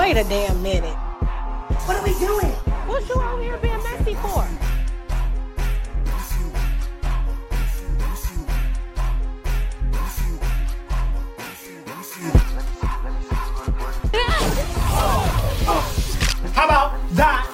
Wait a damn minute. What are we doing? What you out here being messy for? How about that?